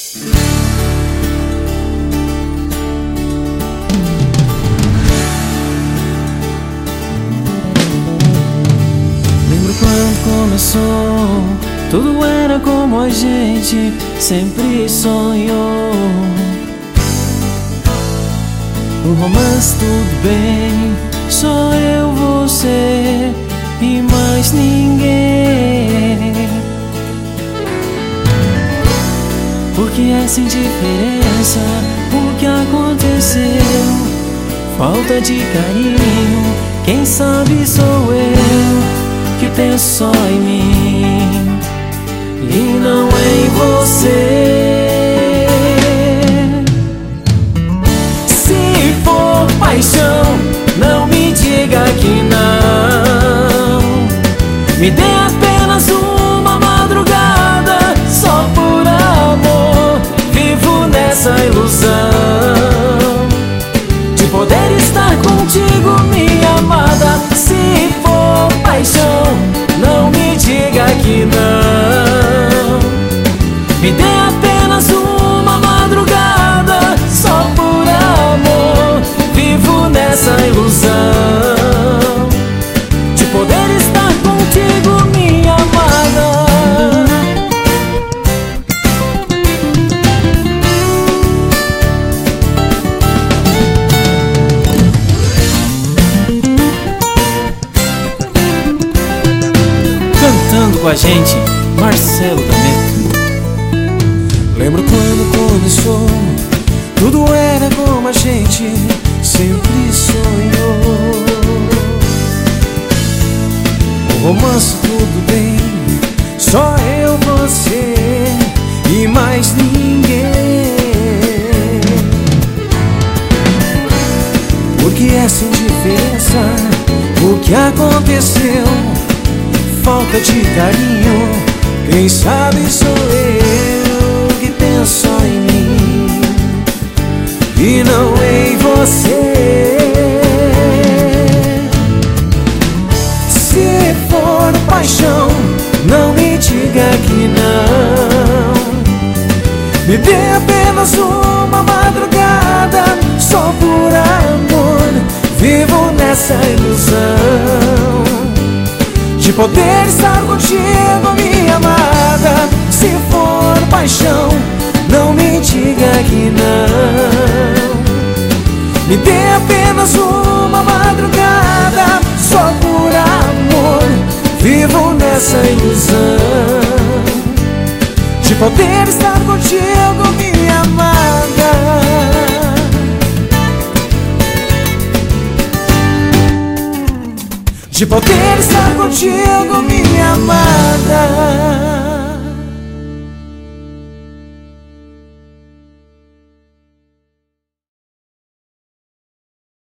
Lembro quando começou, tudo era como a gente sempre sonhou. Um romance, tudo bem, só eu, você e mais ninguém. Porque essa indiferença, o que aconteceu? Falta de carinho, quem sabe sou eu que penso só em mim e não em você. Se for paixão, não me diga que não. Me dê apenas uma madrugada, só por amor. Vivo nessa ilusão de poder estar contigo, minha amada. Se for paixão, não me diga que não. Me dê apenas uma madrugada, só por amor. Vivo nessa ilusão de poder estar contigo, minha amada. Cantando com a gente, Marcelo também. Lembro quando começou, tudo era como a gente sempre sonhou. Um romance, tudo bem, só eu, você e mais ninguém. Porque essa indiferença, o que aconteceu? Falta de carinho, quem sabe sou eu que penso só em mim e não em você. Se for paixão, não me diga que não. Me dê apenas uma madrugada, só por amor. Vivo nessa ilusão de poder estar contigo, minha amada. Se for paixão, não me diga que não. Me dê apenas uma madrugada, só por amor. Vivo nessa ilusão de poder estar contigo, minha amada. De poder estar contigo, minha amada.